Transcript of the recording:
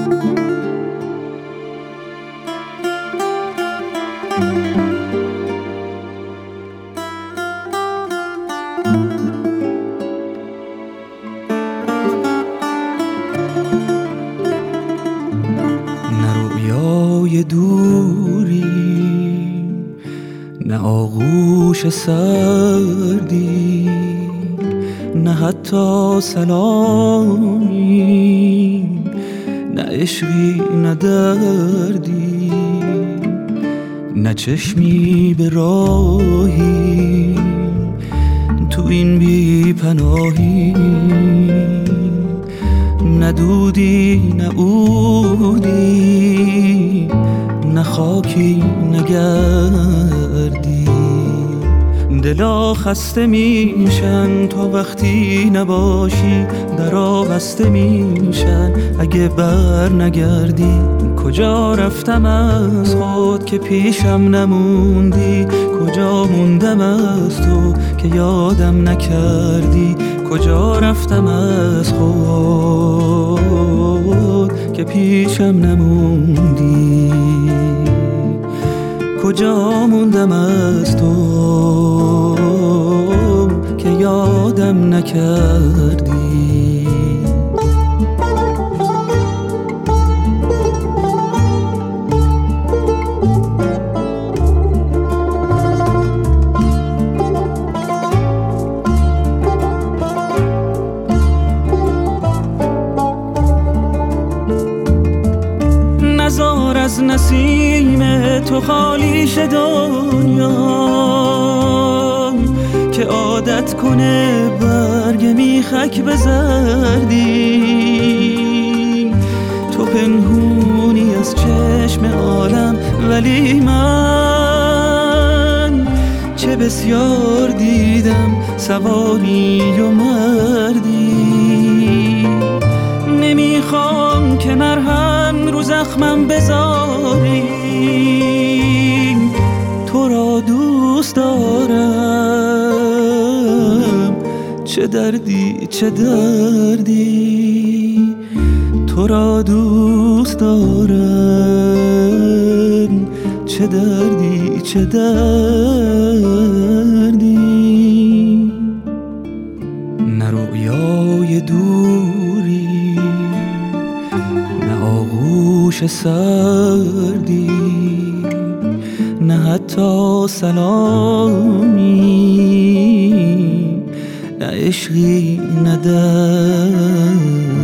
نه رویای دوری، نه آغوش سردی، نه حتی سلامی، نه عشقی نه دردی، نه چشمی به راهی تو این بی پناهی، نه دودی نه عودی، نه خاکی نه گردی. دلا خسته میشن تا وقتی نباشی، درا بسته میشن اگه بر نگردی. کجا رفتم از خود که پیشم نموندی، کجا موندم از تو که یادم نکردی. کجا رفتم از خود که پیشم نموندی، کجا موندم از تو که یادم نکردی. نزار از نسیم تو خالیش دنیا که عادت کنه برگ میخک به زردی. تو پنهونی از چشم عالم ولی من چه بسیار دیدم سواری و مردی. نمیخوام که مرهم رو زخمم بذاری، تو را دوست دارم چه دردی چه دردی. تو را دوست دارم چه دردی چه دردی. نه رویای دوری، نه آغوش سردی، نه حتی سلامی، نه عشقی نه دردی.